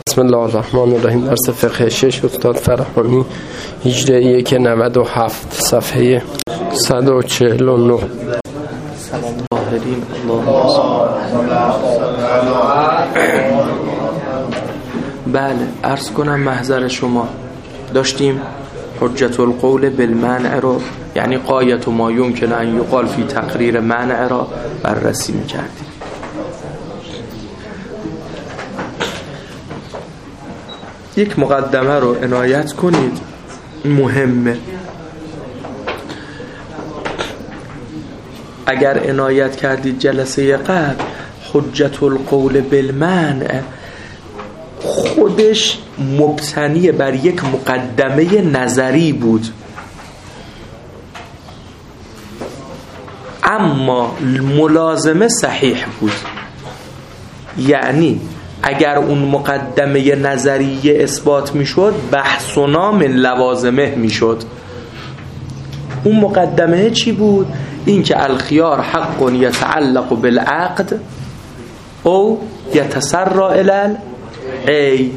بسم الله الرحمن الرحیم. درس فقه 6 استاد فرهانی، هجری 197 صفحه 149. بله، عرض کنم محضر شما داشتیم حجت القول بالمنع رو، یعنی غایت ما یمکن ان یقال فی تقریر منع را بررسی می‌کردیم. یک مقدمه رو عنایت کنید، مهمه. اگر عنایت کردید جلسه قبل، حجت القول بالمنع خودش مبتنی بر یک مقدمه نظری بود، اما ملازمه صحیح بود. یعنی اگر اون مقدمه نظریه اثبات میشد، بحثنا من لوازمه میشد. اون مقدمه چی بود؟ این که الخیار حق یتعلق بالعقد او یتسرى الی العین.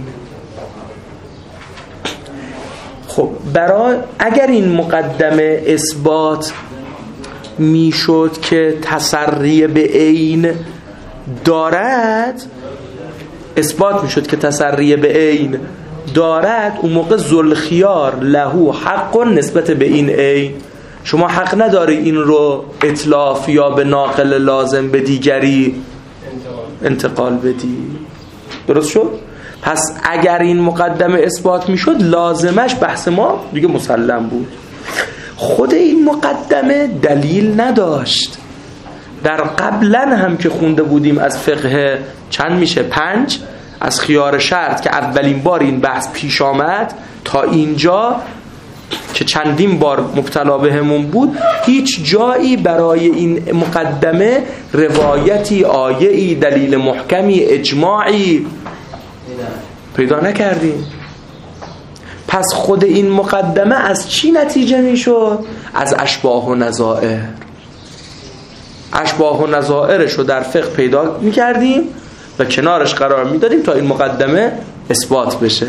خب برای اگر این مقدمه اثبات میشد که تسری به عین دارد، اثبات میشد که تسری به عین دارد، اون موقع ذوالخیار له حق نسبت به این عین. شما حق نداری این رو اتلاف یا به ناقل لازم به دیگری انتقال بدی. درست شد؟ پس اگر این مقدمه اثبات میشد، لازمش بحث ما دیگه مسلم بود. خود این مقدمه دلیل نداشت. در قبلا هم که خونده بودیم از فقه چند میشه 5 از خیار شرط که اولین بار این بحث پیش آمد تا اینجا که چندین بار مبتلا بهمون بود، هیچ جایی برای این مقدمه روایتی، آیه‌ای، دلیل محکمی، اجماعی پیدا نکردیم. پس خود این مقدمه از چی نتیجه میشد؟ از اشباه و نظائر. اشباه و نظائرش رو در فقه پیدا میکردیم و کنارش قرار میدادیم تا این مقدمه اثبات بشه.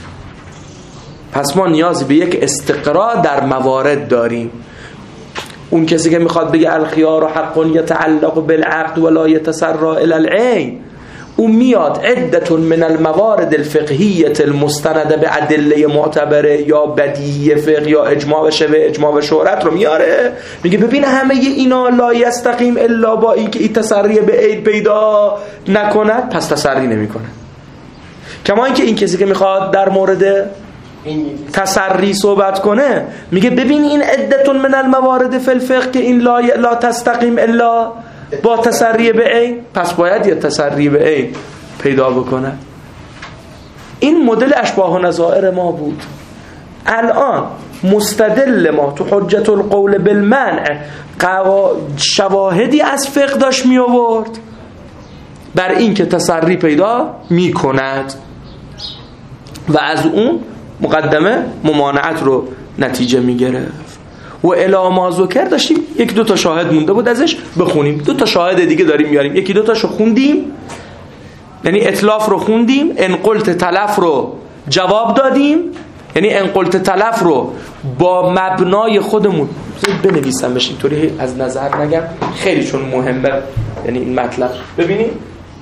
پس ما نیازی به یک استقراء در موارد داریم. اون کسی که میخواد بگه الخیار حق یتعلق بالعقد ولا یتسرى الی العین، اون میاد عدة من الموارد الفقهیه المستنده به ادله معتبره یا بدیهی فقه یا اجماع و شبه اجماع و شهرت رو میاره، میگه ببین همه اینا لا یستقیم الا با این که این تسری به عین پیدا نکند، پس تسری نمیکنه. کما اینکه این کسی که میخواد در مورد تسری صحبت کنه، میگه ببین این عدة من الموارد فی الفقه که این لا تستقیم الا با تسری به عین، پس باید یه تسری به عین پیدا بکنه. این مدل اشباه و نظائر ما بود. الان مستدل ما تو حجت القول بالمنع شواهدی از فقه داشت می آورد بر این که تسری پیدا می کند و از اون مقدمه ممانعت رو نتیجه می گرفت. و الی ما ذکر داشتیم 1-2 شاهد مونده بود ازش بخونیم. 2 شاهد دیگه داریم میاریم. 1-2 تاشو خوندیم، یعنی اتلاف رو خوندیم، ان قلت تلف رو جواب دادیم، یعنی ان قلت تلف رو با مبنای خودمون بنویسم بشین طوری از نظر نگم، خیلی چون مهمه یعنی این مطلب. ببینید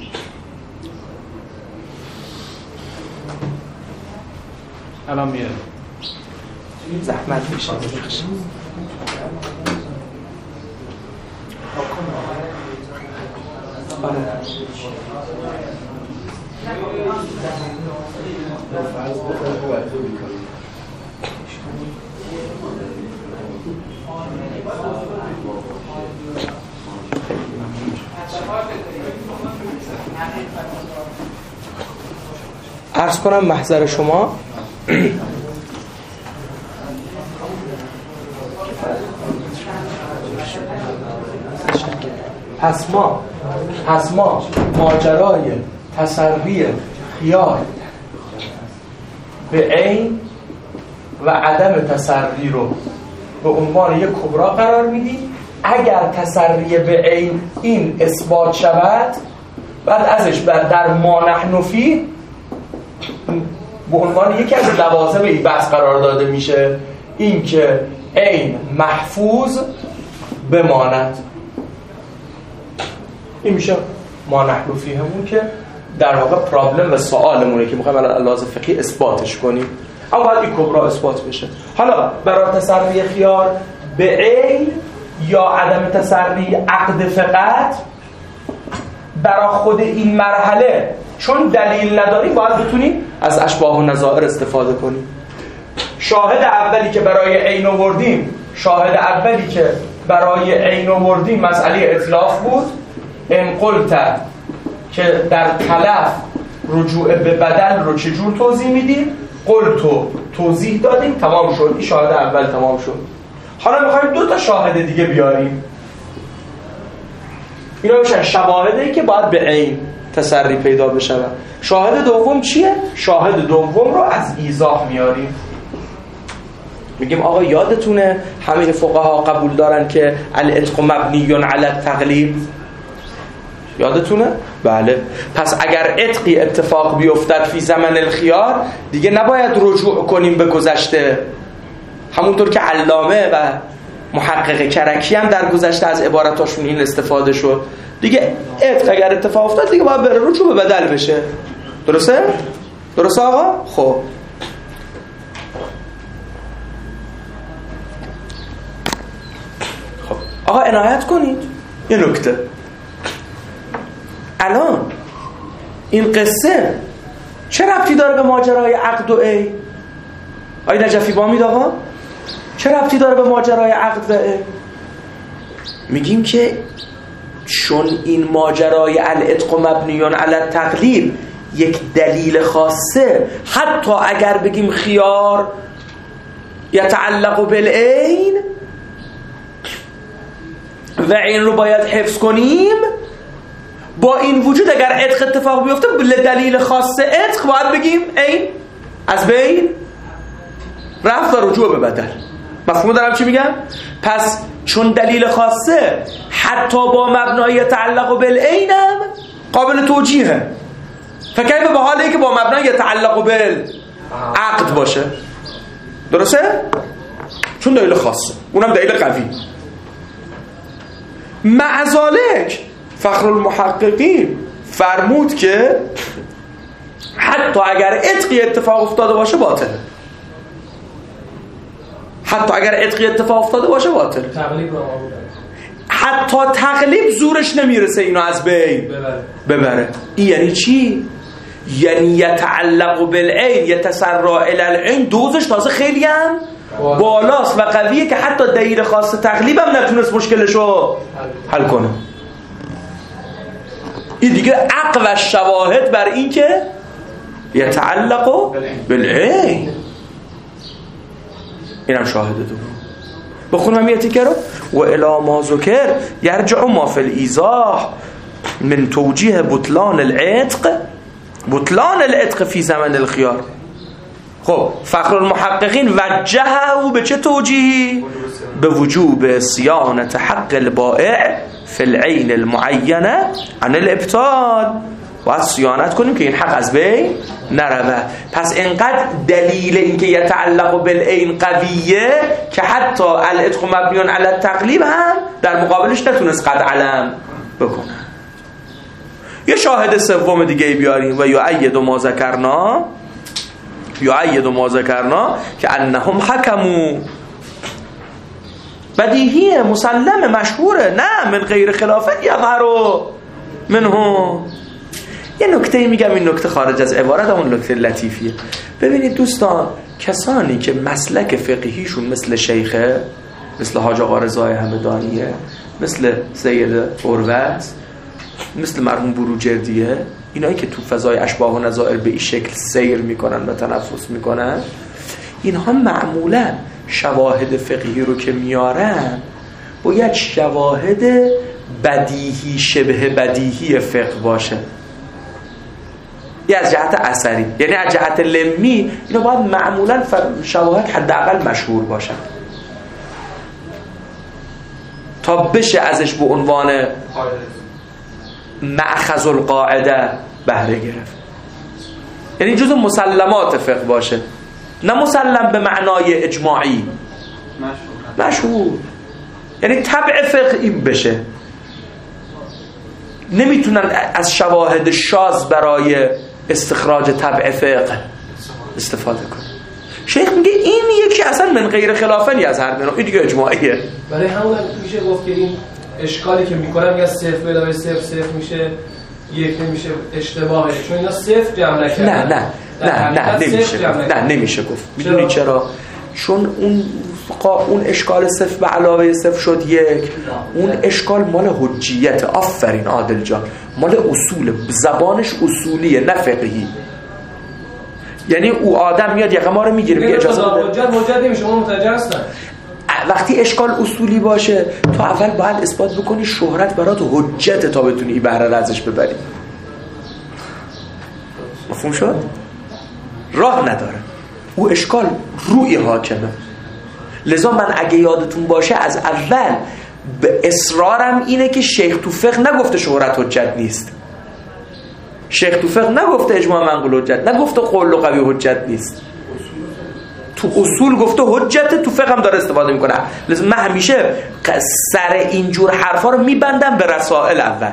الان میاد زحمت میشه. عرض کنم محضر شما پس ما ماجرای تسری خیال به عین و عدم تسری رو به عنوان یک کبرا قرار میدیم. اگر تسری به عین این اثبات شود، بعد ازش در ما نحن فی به عنوان یکی از لوازم این بحث قرار داده میشه این که عین محفوظ بماند. این میشه ما نحن فیهمون که در واقع پرابلم و سوالمونه که میخوایم الان لازم فقهی اثباتش کنیم، اما باید این کبرا اثبات بشه. حالا برای تسری خیار به عین یا عدم تسری عقد فقط برای خود این مرحله چون دلیل نداریم باید بتونیم از اشباه و نظائر استفاده کنیم. شاهد اولی که برای عین آوردیم مسئله اتلاف بود. ان قلت که در تلف رجوع به بدل رو چجور توضیح میدیم؟ قلتو توضیح دادیم، تمام شد. این شاهد اول تمام شد. حالا میخوایم 2 تا شاهد دیگه بیاریم. اینا میشن شواهدی که باید به عین تسری پیدا بشه. شاهد دوم چیه؟ شاهد دوم رو از ایضاح میاریم. میگیم آقا یادتونه همه فقها قبول دارن که العتق مبنی علی التقلیب؟ یادتونه؟ بله. پس اگر عتقی اتفاق بیفتد فی زمن الخیار دیگه نباید رجوع کنیم به گذشته. همونطور که علامه و محقق کرکی هم در گذشته از عبارتاشون این استفاده شد. دیگه عتق اگر اتفاق افتاد دیگه باید بره رجوع به بدل بشه. درسته؟ درسته آقا؟ خب آقا عنایت کنید یه نکته. الان این قصه چه ربطی داره به ماجرای عقد و عین؟ آقای نجفی بامید آقا چه ربطی داره به ماجرای عقد و عین؟ میگیم که چون این ماجرای العتق مبنی علی التقلیب یک دلیل خاصه، حتی اگر بگیم خیار یتعلق بالعین و عین رو باید حفظ کنیم، با این وجود اگر عتق اتفاق بیفته به دلیل خاص عتق باید بگیم عین از بین رفت و رجوع به بدل. مفهوم دارم چی میگم؟ پس چون دلیل خاصه حتی با مبنای یتعلق بالعین هم قابل توجیهه. فکر به حالی که با مبنای یتعلق بالعقد باشه. درسته؟ چون دلیل خاصه، اونم دلیل قوی. مع ذالک فخر المحققین فرمود که حتی اگر عتقی اتفاق افتاده باشه باطله. حتی اگر عتقی اتفاق افتاده باشه باطله. حتی تقلیب زورش نمیرسه اینو از بین ببره. این یعنی چی؟ یعنی یتعلق بالعین یتسرع الی العین دوزش تازه خیلی هم بالاست و قویه که حتی دلیل خاص تقلیب هم نتونست مشکلشو حل کنه. این دیگه اقوى شواهد بر این که یتعلق بالعین. اینم شاهد دوم. بخونم یه تیکه رو. و الی ما ذکر یرجع ما فی الایضاح من توجیه بطلان العتق فی زمن الخیار. خب فخر المحققین وجهه به چه توجیهی؟ به وجوب صیانت حق البائع فی العین المعینه عن الابطال. باید صیانت کنیم که این حق از بین نروه. پس اینقدر دلیل اینکه یتعلق بالعین قویه که حتی العتق مبنی علی التقلیب هم در مقابلش نتونست قد علم بکنه. یه شاهد سوم دیگه بیاریم. و یؤید ما ذکرنا که انهم حکموا. بدیهیه، مسلمه، مشهوره، نه من غیر خلافت یظهر منهم. یه نکته میگم، این نکته خارج از عبارت، اون نکته لطیفیه. ببینید دوستان، کسانی که مسلک فقهیشون مثل شیخه، مثل حاج آقا رضای همدانیه، مثل سید اروت، مثل مرحوم بروجردیه، اینایی که تو فضای اشباه و نظائر به این شکل سیر میکنن و تنفس میکنن، اینها معمولا شواهد فقهی رو که میارن باید شواهد بدیهی، شبه بدیهی فقه باشه. یه از جهت اثری، یعنی از جهت لمی اینا باید معمولا شواهد حداقل مشهور باشن تا بشه ازش به عنوان مأخذ القاعده بهره گرفت. یعنی جزء مسلمات فقه باشه، نه مسلم به معنای اجماعی، مشهور. یعنی طبع فقه این بشه. نمیتونن از شواهد شاذ برای استخراج طبع فقه استفاده کنن. شیخ میگه این یکی اصلا من غیر خلافنی از هر منو، این دیگه اجماعیه. برای همون میشه گفت که این اشکالی که میکنن یا صفر به علاوه صفر میشه یک نمیشه اشتباهه، چون اینا صفر جمع نکردن. نه نمیشه گفت. میدونی چرا؟ چون اون اشکال صفر به علاوه صفر شد یک، اون اشکال مال حجیت. آفرین عادل جان، مال اصول، زبانش اصولیه نه فقهی. یعنی او آدم میاد یقه ما رو میگیره میگه اجازه بده، حجت نمیشه، اون متوجه هستن. وقتی اشکال اصولی باشه تو اول باید اثبات بکنی شهرت برات حجت تا بتونی بهره ازش ببری. مفهوم شد؟ راه نداره، او اشکال روی حاکمه. لذا من اگه یادتون باشه از اول به اصرارم اینه که شیخ تو فقه نگفته شهرت حجت نیست، شیخ تو فقه نگفته اجماع منقول حجت، نگفته قول قوی حجت نیست، تو اصول گفته حجت، تو فقه هم داره استفاده میکنه. لذا من همیشه سر اینجور حرفا رو میبندم به رسائل اول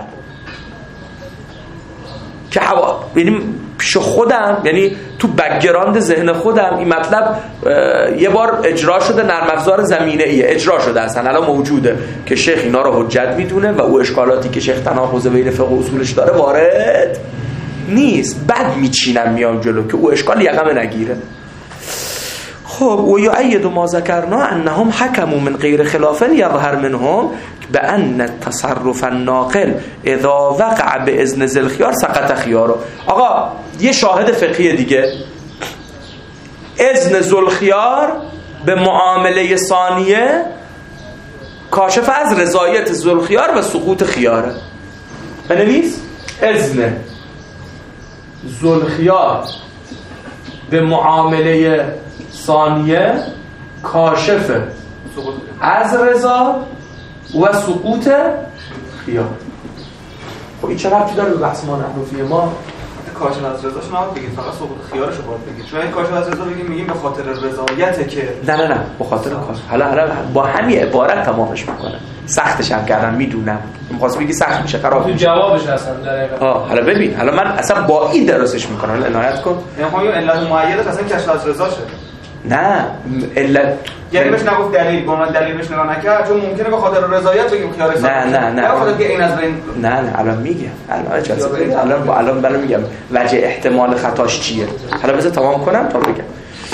که یعنی پیش خودم، یعنی تو بک‌گراند ذهن خودم این مطلب یه بار اجرا شده، نرم افزار زمینه ایه اجرا شده، اصلا الان موجوده که شیخ اینا رو حجت میدونه و او اشکالاتی که شیخ تناقض بین فقه و اصولش داره وارد نیست. بعد میچینم میام جلو که او اشکال یقم نگیره. خب و یعید ما ذکرنا انهم حکموا من غیر خلاف یظهر منهم بان التصرف الناقل اذا وقع باذن ذی الخيار سقط خياره. آقا یه شاهد فقهی دیگه، اذن ذی الخيار به معامله ثانیه کاشف از رضایت ذی الخيار و سقوط خیاره. بنویس اذن ذی الخيار به معامله ثانیه کاشف از رضا و سقوط خیار. خب این چه ربطی داره به بحث ما نحنفی ما؟ کاشف از رضاش نباید بگید، فقط سقوط خیارش رو باید بگید. چون این کاشف از رضا میگیم به خاطر رضایته که نه به خاطر کاشف. حالا با همین عبارت تمامش میکنه. سختش هم کردم میدونم، می‌خواست بگی سخت میشه خراب تو جوابش هستن دقیقاً. حالا ببین، حالا من اصلا با این درستش میکنم، حالا عنایت کن. یعنی خب علت معیدش اصلا کاشف از رضاشه. نه علت یعنی بهش نگفت دلیل، با من دلیل بهش نگاه نکرد، چون ممکنه به خاطر رضایت بگیم خیار حساب. نه خاطر که این از بین نه الان میگم، الان میگم وجه احتمال خطاش چیه. حالا بذار تمام کنم تا بگم.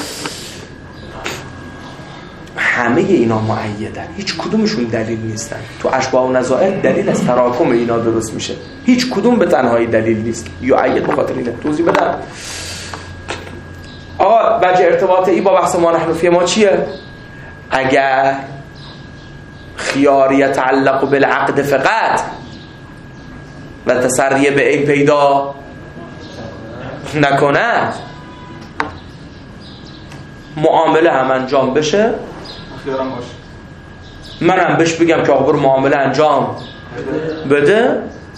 همه اینا معیدن، هیچ کدومشون دلیل نیستن. تو اشباح و نظائر دلیل از تراکم اینا درست میشه، هیچ کدوم به تنهایی دلیل نیست. یعید به خاطر اینه. توضیح بدم. آقا وجه ارتباط ای با بحث ما نحنفی ما چیه؟ اگر خیار یتعلق بالعقد فقط و تسریع به این پیدا نکنه، معامله هم انجام بشه، خیارم باشه، منم بهش بگم که آقا برو معامله انجام بده،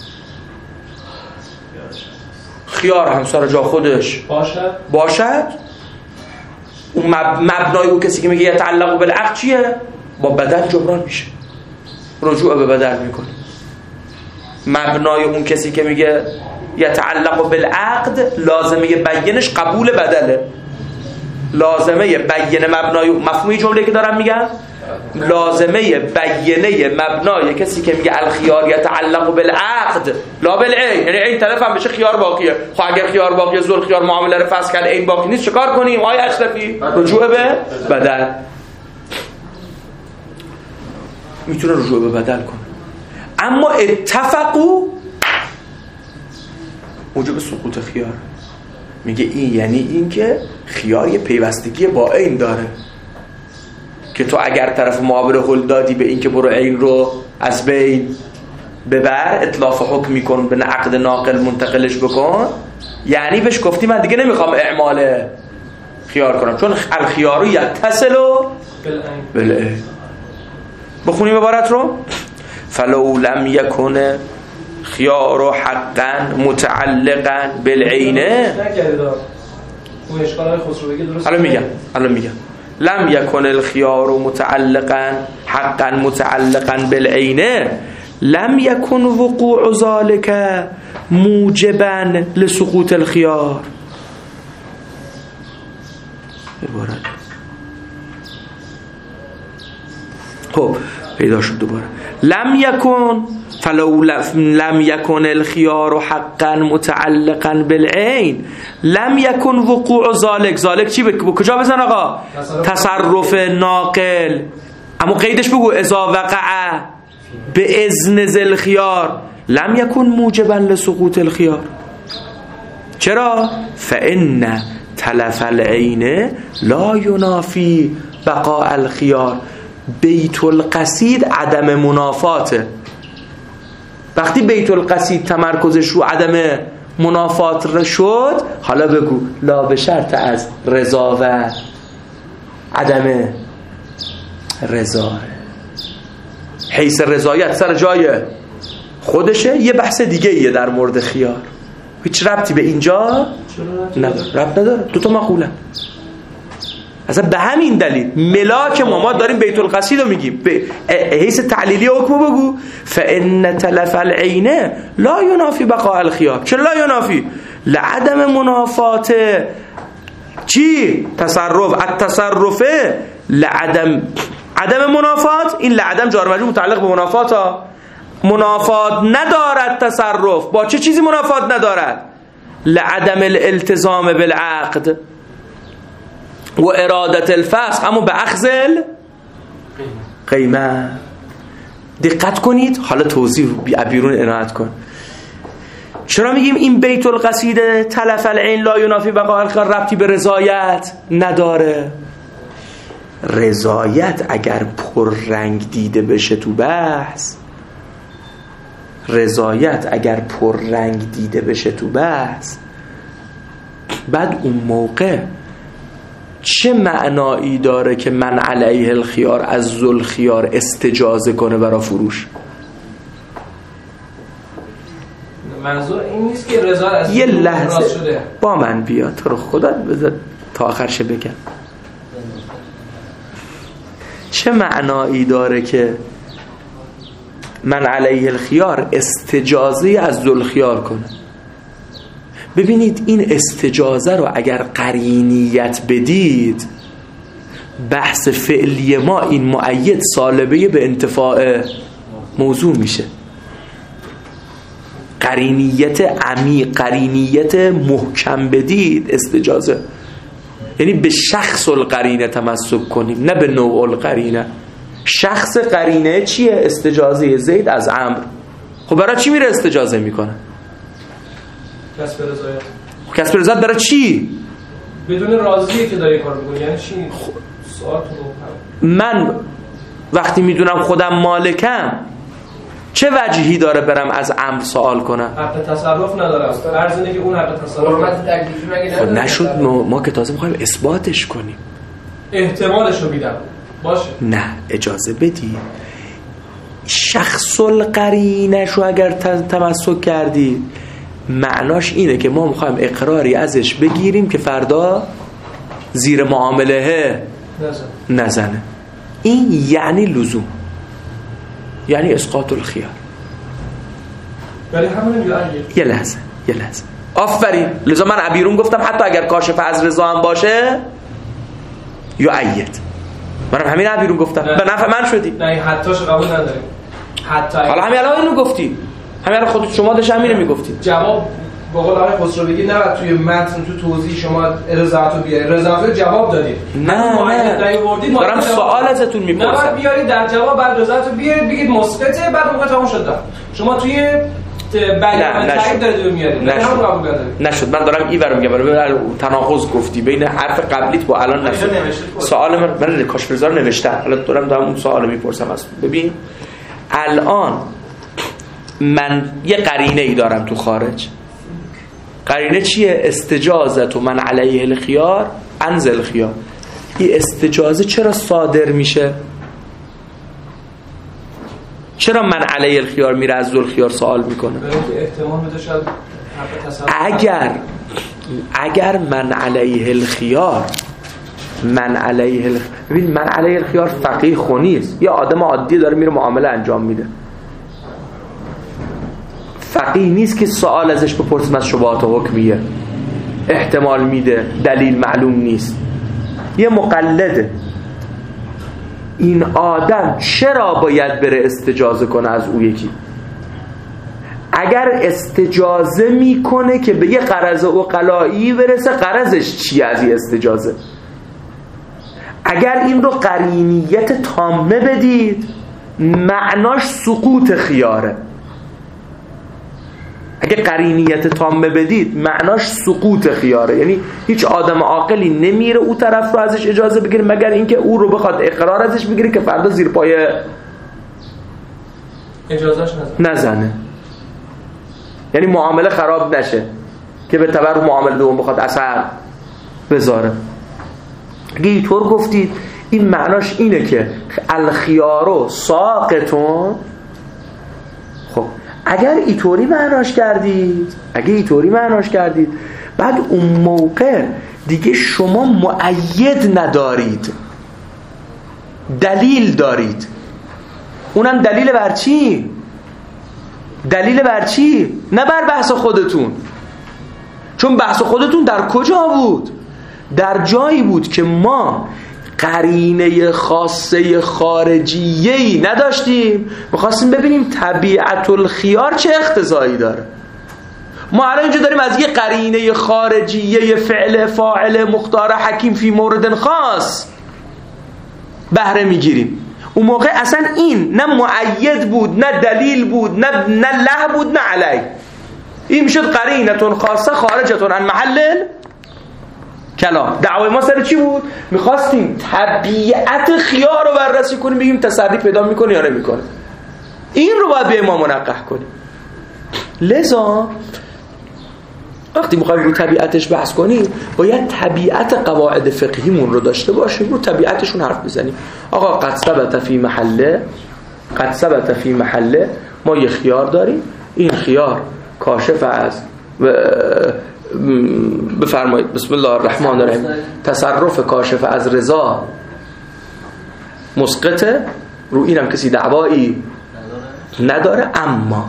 خیار هم سر جا خودش باشد. اون مبنای اون کسی که میگه یتعلق بالعقد چیه؟ با بدل جبران میشه، رجوع به بدل میکنه. مبنای اون کسی که میگه یتعلق بالعقد لازمه بینش قبول بدله، لازمه بینه مبنای مفهومی جمله که دارم میگم، لازمه بینه مبنای کسی که میگه الخیار یتعلق بالعقد لا بالعین، یعنی این طرف هم بشه خیار باقیه. خب اگر خیار باقیه ذل خیار معامله رو فسخ کرد این باقی نیست، چیکار کنیم آقای اشرفی؟ رجوع به بدل. میتونه رجوع به بدل کنه. اما اتفقوا موجب سقوط خیار. میگه این یعنی این که خیار یه پیوستگی با عین داره که تو اگر طرف مقابل هل دادی به این که برو عین رو از بین ببر، اطلاف حکم میکن به عقد ناقل منتقلش بکن، یعنی بهش گفتی من دیگه نمیخوام اعمال خیار کنم، چون الخیار یتصل بالعین. بخونیم عبارت رو. فلو لم یکن خیار حقا متعلقا بالعینه. اون اشکالای خسروگی درست. الان میگم لم یکن الخیار متعلقا حقا متعلقا بالعینه لم یکن وقوع ذلك موجبا لسقوط الخيار. عبارت خب پیدا شد دوباره. لم یکن فلو لم یکن الخيار حقا متعلقا بالعین لم یکن وقوع ذلك چی کجا بزن آقا؟ تصرف ناقل. اما قیدش بگو اذا وقع به اذن ذی الخيار لم یکن موجبا لسقوط الخيار. چرا؟ فان تلف العین لا ینافی بقاء الخيار. بیت القصید عدم منافاته. وقتی بیت القصید تمرکزش رو عدم منافات شد، حالا بگو لا به شرط از رضا و عدم رضا. حیث رضایت سر جای خودشه، یه بحث دیگه ایه در مورد خیار، هیچ ربطی به اینجا ربط نداره. دوتا مقوله اصلا به همین دلیل ملاک ما داریم بیت القصید رو میگیم. حیث تعلیلی حکم بگو فان تلف العین لا ینافی بقاء الخیار. چرا لا ینافی؟ لعدم منافات چی؟ تصرف. التصرفه لعدم منافات. این لعدم جار مجرور متعلق به منافات ها. منافات ندارد تصرف. با چه چیزی منافات ندارد؟ لعدم الالتزام بالعقد و ارادت الفسخ، اما به اخذ قیمه. دقت کنید. حالا توضیح بیرون عنایت کن. چرا میگیم این بیت القصیده تلف العین لا ینافی بقاء الخیار ربطی به رضایت نداره؟ رضایت اگر پررنگ دیده بشه تو بحث، بعد اون موقع چه معنایی داره که من علیه الخیار از ذل خیار استجازه کنه برای فروش؟ منظور این نیست که رضا از یه لحظه شده. با من بیا تو رو خدا بذار تا آخرش بگم. چه معنایی داره که من علیه الخیار استجازه از ذل خیار کنه؟ ببینید این استجازه رو اگر قرینیت بدید، بحث فعلی ما این مؤید سالبه به انتفاع موضوع میشه. قرینیت عمیق، قرینیت محکم بدید استجازه، یعنی به شخص القرینه تمسک کنیم نه به نوع القرینه. شخص قرینه چیه؟ استجازه زید از عمرو. خب برای چی میره استجازه میکنه؟ کسب رضایت. کسب رضایت برای چی؟ بدون راضیه که داری کار میکنی. یعنی چی؟ سوالتون من وقتی میدونم خودم مالکم چه وجهی داره برم از امر سوال کنم؟ حق تصرف ندارم. فرض اینه که اون حق تصرف حرمت تکلیفی مگه نداره؟ نشد. ما که تازه میخوایم اثباتش کنیم. احتمالشو میدم. باشه. نه اجازه بدی. شخص القرینه‌شو اگر تمسک کردی، معناش اینه که ما میخوایم اقراری ازش بگیریم که فردا زیر معامله نزنه. این یعنی لزوم، یعنی اسقاط الخیار. ولی همون یه لحظه آفرین. لذا من عبیرون گفتم حتی اگر کاشف از رضا هم باشه یؤید. منم همین عبیرون گفتم. به نفع من شدی. نه حتیش قبول نداریم. حتی حالا همین الان اینو گفتی، همین الان خودت شما داشت همینو میگفتی. جواب به قول آقای خسرو بگی نه توی متن تو توضیح شما رضایتو بیارید. رضایتو جواب دادید. نه دارم سوال ازتون میپرسم. نه بعد بیارید در جواب بعد رضایتو بیارید بگید مثبته، بعد موقع تموم شد. شما توی بیان تایید دارید میارید. نشد. من دارم اینور میگم برای تناقض گفتی بین حرف قبلیت با الان. نشد. سوال من کاشف رضا رو نوشتم. حالا دارم اون سوالو میپرسم. اصلا ببین الان من یه قرینه ای دارم تو خارج. قرینه چیه؟ استجازت و من علیه الخیار انزل خیار. این استجازه چرا صادر میشه؟ چرا من علیه الخیار میره از ذل خیار سوال میکنه؟ احتمال بده شاید اگر من علیه الخیار ببین من علیه الخیار فقیه خونیست، یه آدم عادی داره میره معامله انجام میده، فقیه نیست که سوال ازش بپرسیم از شبهات حکمیه، احتمال میده، دلیل معلوم نیست، یه مقلده. این آدم چرا باید بره استجازه کنه از او یکی؟ اگر استجازه میکنه که به یه غرض عقلایی برسه، غرضش چیه از این استجازه؟ اگر این رو قرینیت تامه بدید معناش سقوط خیاره. اگه قرینیت تامه بدید معناش سقوط خیاره، یعنی هیچ آدم عاقلی نمیره او طرف رو ازش اجازه بگیره مگر اینکه او رو بخواد اقرار ازش بگیره که فردا زیر پای اجازهش نزنه، یعنی معامله خراب نشه که به تبع معامله دوم بخواد اثر بذاره. اگه اینطور گفتید این معناش اینه که الخیارو ساقتون. خب اگر اینطوری معناش کردید بعد اون موقع دیگه شما مؤید ندارید، دلیل دارید. اونم دلیل بر چی؟ نه بر بحث خودتون، چون بحث خودتون در کجا بود؟ در جایی بود که ما قرینه خاصه خارجیه‌ای نداشتیم، می‌خواستیم ببینیم طبیعت الخیار چه اقتضایی داره. ما الان اینجا داریم از یه قرینه خارجیه فعل فاعل مختار حکیم فی مورد خاص بهره میگیریم. اون موقع اصلا این نه مؤید بود، نه دلیل بود، نه له بود، نه علی. این میشد قرینتون خاصه خارجتون عن محل کلام. دعوای ما سر چی بود؟ میخواستیم طبیعت خیار رو بررسی کنیم، بگیم تسری پیدا میکنه یا نمیکنه. این رو باید به ما منقح کنیم. لذا وقتی میخوایم رو طبیعتش بحث کنیم باید طبیعت قواعد فقهیمون رو داشته باشیم، رو طبیعتشون حرف بزنیم. آقا قد ثبت فی محله ما یه خیار داریم، این خیار کاشف از بفرمایید بسم الله الرحمن الرحیم، تصرف کاشف از رضا مسقطه، رو اینم کسی دعوایی نداره. اما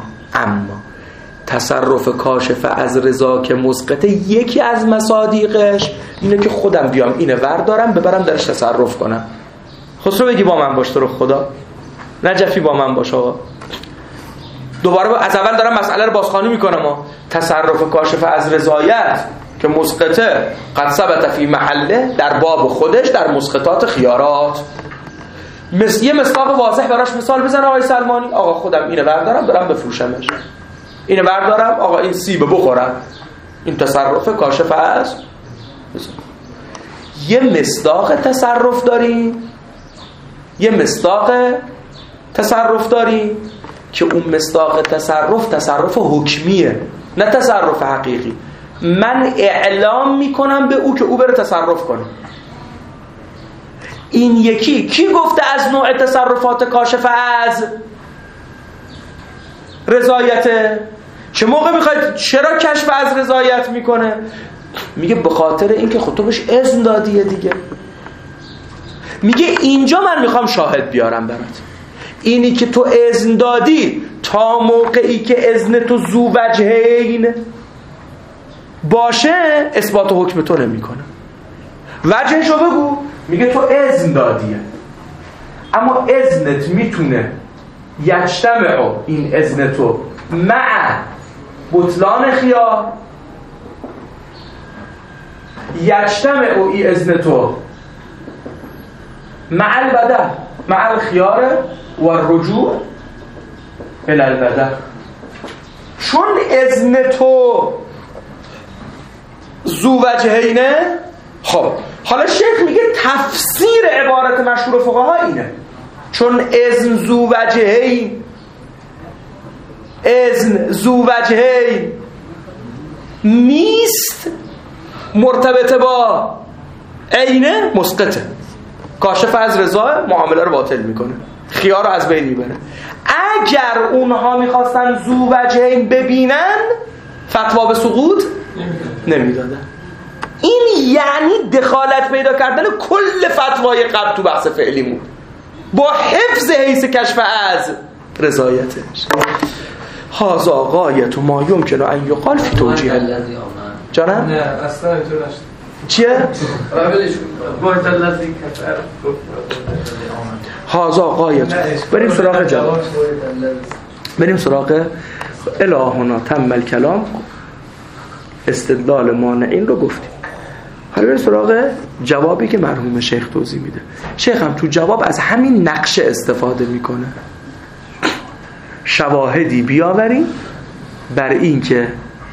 تصرف کاشف از رضا که مسقطه، یکی از مصادیقش اینه که خودم بیام اینه وردارم ببرم درش تصرف کنم. خسرو بگی با من باش تو رو خدا، نجفی با من باش آقا. دوباره از اول دارم مسئله رو بازخوانی میکنم. تصرف کاشف از رضایت که مسقطه قد ثبت فی محله در باب خودش در مسقطات خیارات. یه مصداق واضح براش مثال بزن آقای سلمانی. آقا خودم اینو بردارم برم بفروشمش، اینو بردارم آقا این سیب بخورم، این تصرف کاشف از. یه مصداق تصرف داریم، که اون مصداق تصرف حکمیه نه تصرف حقیقی. من اعلام میکنم به او که او بره تصرف کنه. این یکی کی گفته از نوع تصرفات کاشف از رضایته؟ چه موقع میخواید؟ چرا کشف از رضایت میکنه؟ میگه به خاطر اینکه خود تو بهش اذن دادیه دیگه. میگه اینجا من میخوام شاهد بیارم برات، اینی که تو اذن دادی تا موقعی که اذن تو ذو وجهین باشه اثبات حکم تو نمیکنه. وجهشو بگو. میگه تو اذن دادیه، اما اذنت میتونه یجتمع این اذن تو مع بطلان خیار، یجتمع این اذن تو مع البدل مع الخیار و الرجوع الى البدل. چون اذن تو ذو وجهینه. خب حالا شیخ میگه تفسیر عبارت مشهور فقها اینه، چون اذن ذو وجهین نیست مرتبط با عینه، مسقطه. کاشف از رضا معامله رو باطل میکنه، خیار رو از بین میبره. اگر اونها میخواستن ذو وجهین ببینن فتوا به سقوط نمیدادن. این یعنی دخالت پیدا کردن کل فتوای قبل تو بحث فعلی بود با حفظ حیث کشف از رضایتش. هذا غایت ما یمکن ان یقال فی توجیه جانم؟ نه اصلا اینطور نشد. چیه؟ هذا غایت. بریم سراغ جواب. بریم سراغ الهنا تم الکلام. استدلال مانعین رو گفتیم. حالا بریم سراغ جوابی که مرحوم شیخ توضیح میده. شیخ هم تو جواب از همین نقشه استفاده میکنه. شواهدی بیاوریم بر این که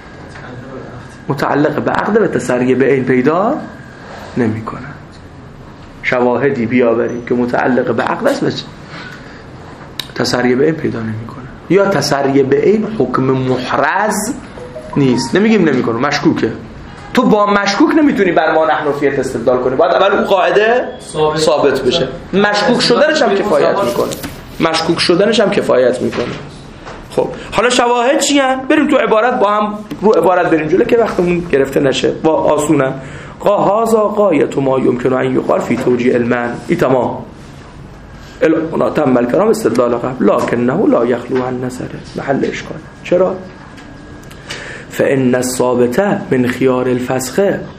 متعلق به عقد و تسریع به عین پیدا نمی کنند. شواهدی بیاوریم که متعلق به عقد است و تسریع به عین پیدا نمی کنند، یا تسریع به عین حکم محرز نیست. نمیگیم نمی کنه، مشکوکه. تو با مشکوک نمیتونی بر ما نحنفیت استدلال کنی، باید اول اون قاعده ثابت بشه. مشکوک شدنش هم کفایت میکنه. مشکوک شدنش هم کفایت میکنه. خب حالا شواهد چی هن؟ بریم تو عبارت با هم رو عبارت بریم جلو که وقتمون گرفته نشه. با آسونه. هذا غایت ما یمکن ان یقال فی توجیه المن. ای تمام. الهنا تم الکلام استدلال قبل لکنه لا یخلو عن نظر محل اشکال. چرا؟ فان الثابته من خیار الفسخ.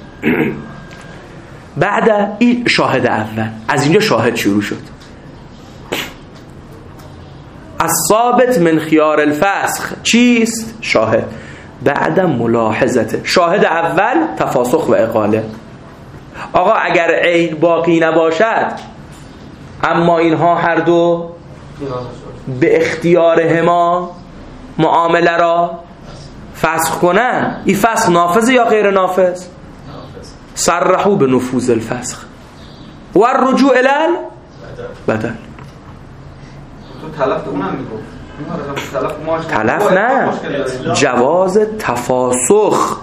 بعد این شاهد اول، از اینجا شاهد شروع شد. الثابت من خیار الفسخ چیست؟ شاهد. بعد ملاحظته. شاهد اول تفاسخ و اقاله. آقا اگر عین باقی نباشد اما اینها هر دو به اختیارهما معامله را فسخ کنن، این فسخ نافذ یا غیر نافذ؟ صرحوا به نفوذ الفسخ و الرجوع الی البدل. تلف اونم میگفت تلف نه، جواز تفاسخ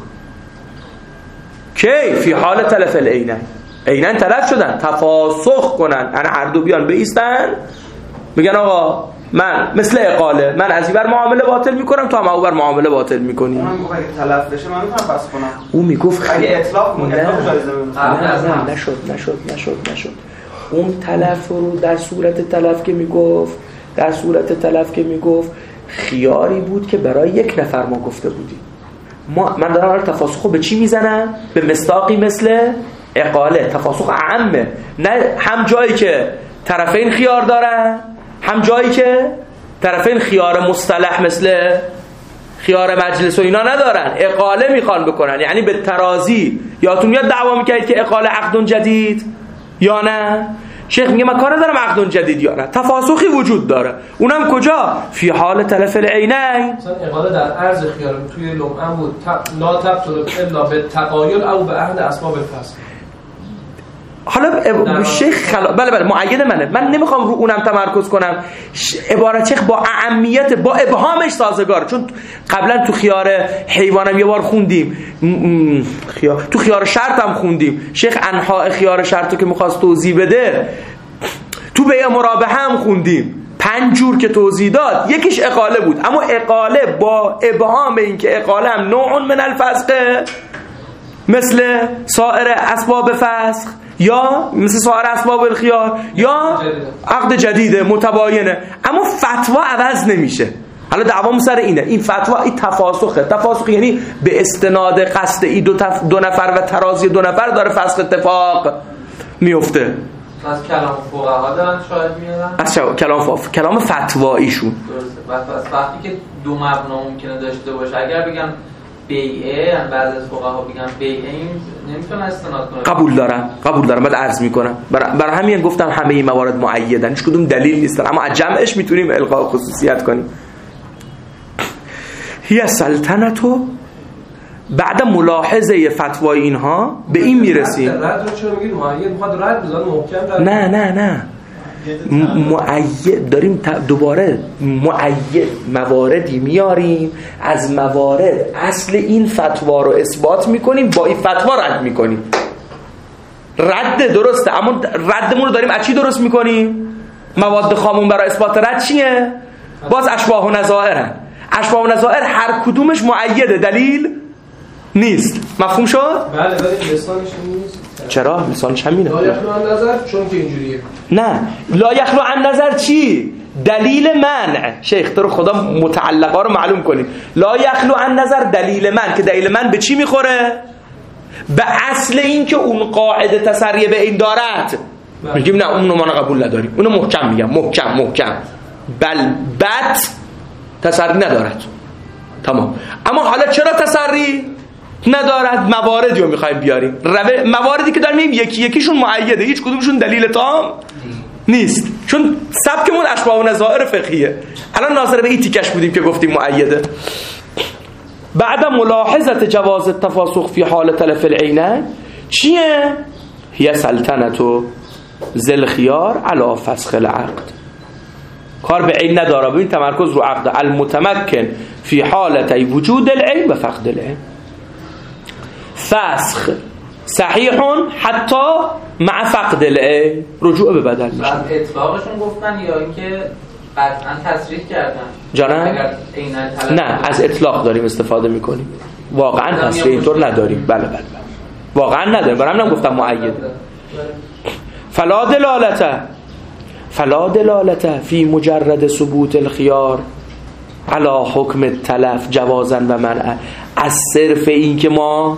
کی؟ فی حال تلف العینین. عینن تلف شدن، تفاسخ کنن، یعنی هر دو بیان بایستن میگن آقا من مثل اقاله، من از این بر معامله باطل میکنم تو هم او بر معامله باطل میکنی. اونم میگفت اگه تلف بشه من میتونم فسخ کنم. او میگفت اگه اطلاق نشد. اون تلف رو در صورت تلف که میگفت خیاری بود که برای یک نفر ما گفته بودیم. من دارم حالا تفاسخو به چی میزنم؟ به مصداقی مثل اقاله. تفاسخ عامه، نه هم جایی که طرفین خیار دارن هم جایی که طرفین خیار مصطلح مثل خیار مجلس و اینا ندارن، اقاله میخوان بکنن. یعنی به ترازی یادتون میاد دعوا میکردید که اقاله عقد جدید یا نه؟ شیخ میگه من کار ندارم عقد جدید یا نه، تفاسخی وجود داره. اونم کجا؟ فی حال تلف العینین. مثلا اقاله در عرض خیار توی لمعه بود لا تبطل الا به تقایل او به عهد اسباب الفسخ. حالا شیخ بله مؤید منه، من نمیخوام رو اونم تمرکز کنم. عبارت شیخ با اهمیت با ابهامش سازگار، چون قبلا تو خیار حیوانم یه بار خوندیم، تو خیار شرط هم خوندیم. شیخ انحاء خیار شرطو که میخواست توضیح بده تو بیع مرابحه هم خوندیم. 5 جور که توضیح داد، یکیش اقاله بود، اما اقاله با ابهام این که اقاله هم نوع من الفسخ مثل سایر اسباب فسخ یا مثل سایر اسباب الخیار یا عقد جدیده متباینه، اما فتوا عوض نمیشه. حالا دعوام سر اینه، این فتوا این تفاسخه. تفاسخ یعنی به استناد قصد این دو نفر و ترازی 2 نفر داره فسخ اتفاق میفته. از کلام فقها دارن شاهد میارن، از کلام فتواییشون. درسته. از وقتی که 2 مبنا ممکنه داشته باشه، اگر بگم بیعه، بعضی از فقها بگن بیعه، این نمیتونه استناد کنه. قبول دارم بعد عرض میکنم. برای همین گفتم همه این موارد مؤیدن، هیچ کدوم دلیل نیستن، اما از جمعش میتونیم القاء خصوصیت کنیم. هی سلطنتو بعد ملاحظه فتوای اینها به این میرسیم. رد رو چرا میگید مؤید میخواد رد بزنه محکم رد؟ نه مؤید داریم دوباره مؤید مواردی میاریم، از موارد اصل این فتوا رو اثبات میکنیم، با این فتوا رد میکنیم. رد درسته، اما ردمون رو داریم از چی درست میکنیم؟ مواد خامون برای اثبات رد چیه؟ باز اشباح و نظائرن. اشباح و نظائر هر کدومش مؤیده، دلیل نیست. مفهوم شد؟ بله ولی لسانش نیست. چرا؟ لسانش همینه. لا یخلو عن نظر چون که اینجوریه. نه لا یخلو عن نظر چی؟ دلیل منع. شیخ تو رو خدا متعلقا رو معلوم کنید. لا یخلو عن نظر دلیل من، که دلیل من به چی میخوره؟ به اصل این که اون قاعده تسریع به این دارد. میگیم نه اونو ما قبول نداریم، اونو محکم میگم، محکم بد تسری ندارد. تمام. اما حالا چرا تسری ندارد؟ مواردی رو میخوایم بیاریم. مواردی که داریم میگیم یکی یکیشون مؤیده، هیچ کدومشون دلیل تام نیست، چون سبکمون اشباح و نظائر فقهیه. الان ناظر به این تیکش بودیم که گفتیم مؤیده. بعد ملاحظه جواز التفاسخ فی حال تلف العینین چیه؟ هی سلطنتو ذل خیار علی فسخ العقد. کار به عین نداره، ببین تمرکز رو عقد. المتمکن فی حالتی وجود العین و فقد العین. فسخ صحیح حتی مع فقد العین، رجوع به بدل میشه. بعد اطلاقشون گفتن یا اینکه قطعا تصریح کردن؟ جانم؟ نه از اطلاق داریم استفاده میکنیم، واقعا تصریح اینطور نداریم. بله واقعا نداریم، برای همین گفتم مؤیده. فلا دلالته فی مجرد ثبوت الخيار علی حکم التلف جوازا و منع. از صرف این که ما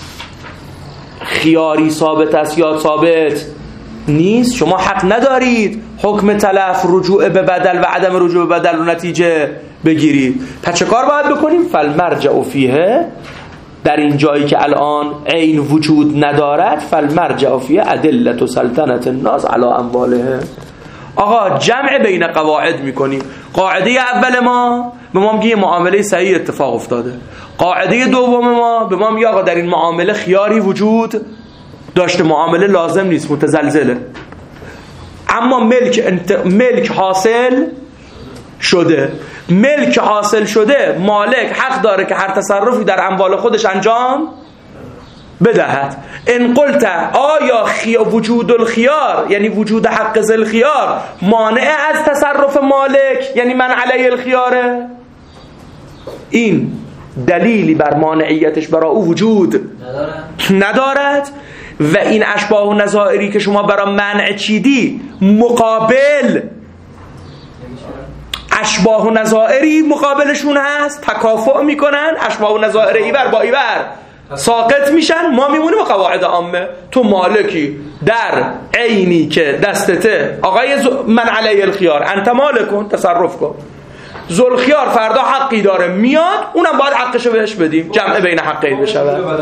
خیاری ثابت است یا ثابت نیست، شما حق ندارید حکم تلف رجوع به بدل و عدم رجوع به بدل رو نتیجه بگیرید. پس چه کار باید بکنیم؟ فالمرجع فیه، در این جایی که الان عین وجود ندارد، فالمرجع فیه ادله سلطنت الناس علی اموالهم. آقا جمع بین قواعد میکنیم. قاعده اول ما به ما میگه معامله صحیح اتفاق افتاده. قاعده دوم ما به ما میگه آقا در این معامله خیاری وجود داشته، معامله لازم نیست، متزلزله. اما ملک حاصل شده. ملک حاصل شده، مالک حق داره که هر تصرفی در اموال خودش انجام بدهد. ان قلت آیا وجود الخيار یعنی وجود حق ذل خیار مانع از تصرف مالک یعنی من علی الخیاره؟ این دلیلی بر مانعیتش برای او وجود ندارد. و این اشباح و نظائری که شما برای منع چیدی مقابل اشباح و نظائری مقابلشون هست، تکافؤ میکنن، اشباح و نظائر ایور با ایور ساقط میشن. ما میمونیم با قواعد عامه. تو مالکی در عینی که دستته، آقای من علی الخیار انت مالکون، تصرف کن. ذوالخیار فردا حقی داره میاد، اونم باید حقشو بهش بدیم، جمع بین حقین بشه.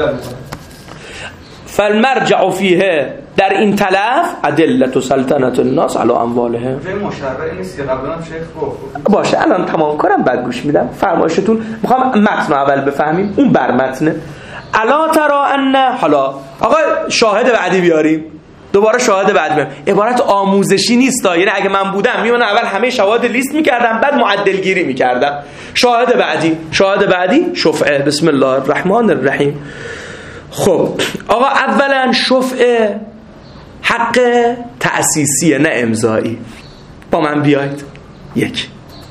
فالمرجع فیه، در این تلف ادله سلطنت الناس علی اموالهم. جای مشرع نیست که قبلا هم شیخ گفت. باشه الان تمام کنم بعد گوش میدم فرمایشتون. میخوام متن اول بفهمیم، اون بر متنه. الا ترى ان، حالا آقا شاهد بعدی بیاریم. دوباره شاهد بعدی بیاریم. عبارت آموزشی نیست، یعنی اگه من بودم میمونم اول همه شواهد لیست میکردم بعد معدل گیری میکردم. شاهد بعدی شفعه. بسم الله الرحمن الرحیم. خب آقا اولا شفعه حق تأسیسیه نه امضایی. با من بیاید. یک،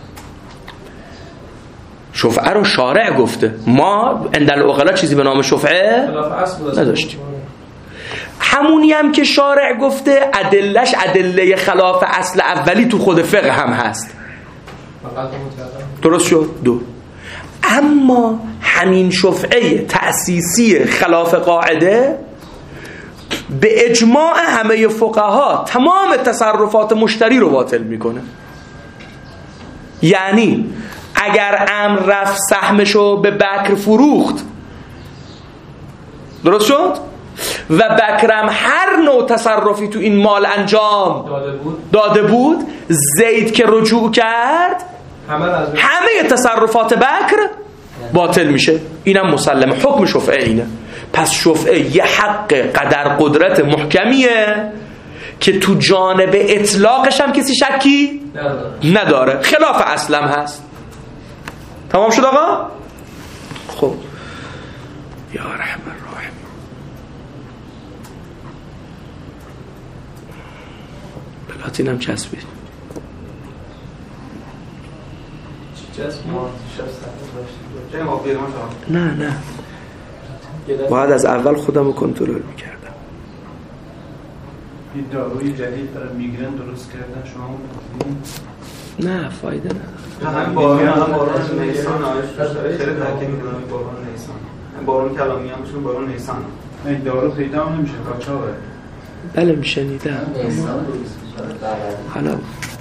شفعه رو شارع گفته، ما عندل اغلا چیزی به نام شفعه نداشتیم. همونی هم که شارع گفته ادلش ادله خلاف اصل اولی تو خود فقه هم هست. درست شد؟ دو. اما همین شفعه تأسیسی خلاف قاعده به اجماع همه فقها تمام تصرفات مشتری رو باطل میکنه. یعنی اگر امر رفت سهمشو به بکر فروخت، درست شد؟ و بکرم هر نوع تصرفی تو این مال انجام داده بود، زید که رجوع کرد همه تصرفات بکر باطل میشه. اینم مسلم. حکم شفعه اینه. پس شفعه یه حق قدر قدرت محکمیه که تو جانب اطلاقش هم کسی شکی نداره، خلاف اصلم هست. تمام شد آقا؟ خب یا رحم الرحیم. پلاتین هم چسبید. نه باید از اول خودم رو کنترل میکردم. این داروی جدید برای میگرن درست کردن شما گفتید؟ نه فایده نداره. همین بارون نیسان خیلی تاکید میکنم بارون نیسان. بارون کلامی هم میشه بارون نیسان. این دارو پیدا نمیشه قاچاقه. بله میشنیدم. حالا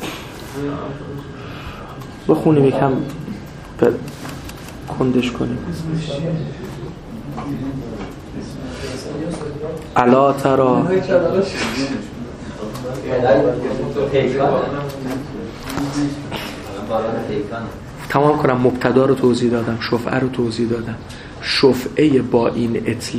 بخونیم یکم کندش کنیم. الا ترى تمام کنم. مبتدا رو توضیح دادم، شفعه رو توضیح دادم. شفعه با این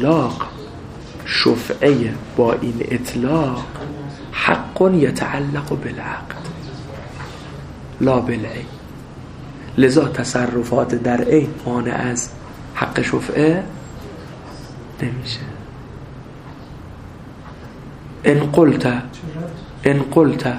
اطلاق حق یتعلق بالعقد لا بالعین. لذا تصرفات در عین مانع از حق شفعه نمیشه. ان قلت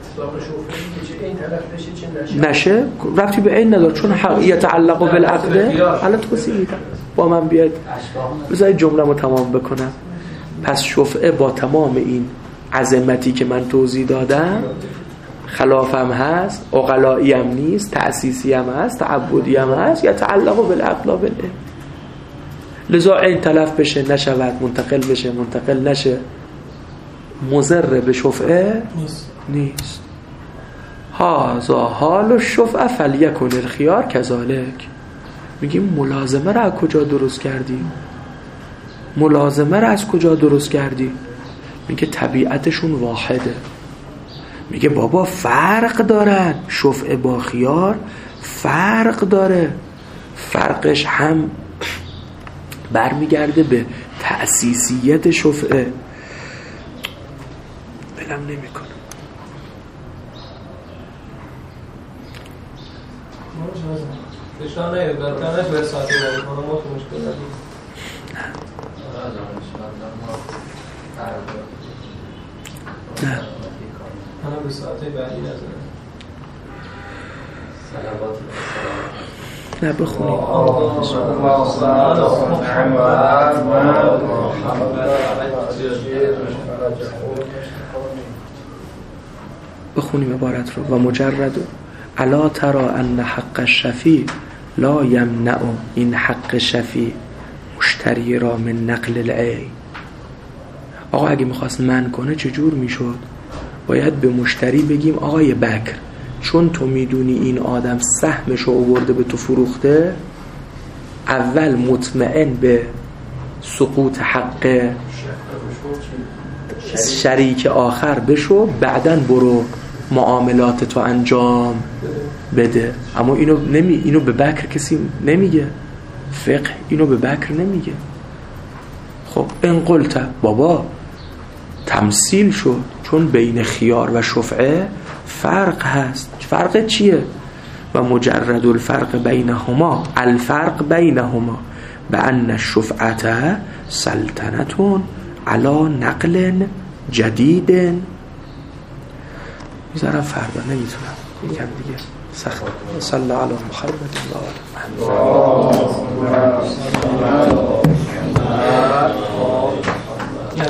نشه ربطی به عین نداره، چون حق یتعلق بالعقد. الان توضیح میدم، با من بیاید بذارید جمله‌مو تمام بکنم. پس شفعه با تمام این عظمتی که من توضیح دادم، خلافم هست، عقلائی هم نیست، تأسیسی هم هست، تعبدی هم هست، یتعلق بالعقد لا بالعین. لذا عین تلف بشه نشود، منتقل بشه منتقل نشه، مضر به شفعه نیست. هذا حال الشفعه فلیکن الخیار کذالک. میگیم ملازمه را از کجا درست کردی؟ میگه طبیعتشون واحده. میگه بابا فرق دارن، شفعه با خیار فرق داره. فرقش هم برمیگرده به تأسیسیت شفعه. بلم نمی کنم. نه منم به ساعته بعدی نزدم. نه بخونیم. بخونیم عبارت رو. و مجرد الا ترى ان حق الشفیع لا یمنع. این حق شفیع مشتری را من نقل العین. آقا اگه میخواست من کنه چجور میشد؟ باید به مشتری بگیم آقای بکر، چون تو میدونی این آدم سهمش رو آورده به تو فروخته، اول مطمئن به سقوط حق شریک آخر بشو، بعدن برو معاملات تو انجام بده. اما اینو به بکر کسی نمیگه، فقه اینو به بکر نمیگه. خب ان قلت بابا تمثیل شد، چون بین خیار و شفعه فرق هست. فرق چیه؟ و مجرد الفرق بینهما بأن الشفعة سلطنة على نقل جدید. میذارم فردا، نمیتونم یکم دیگه سخت. صلی الله علی محمد و آله محمد.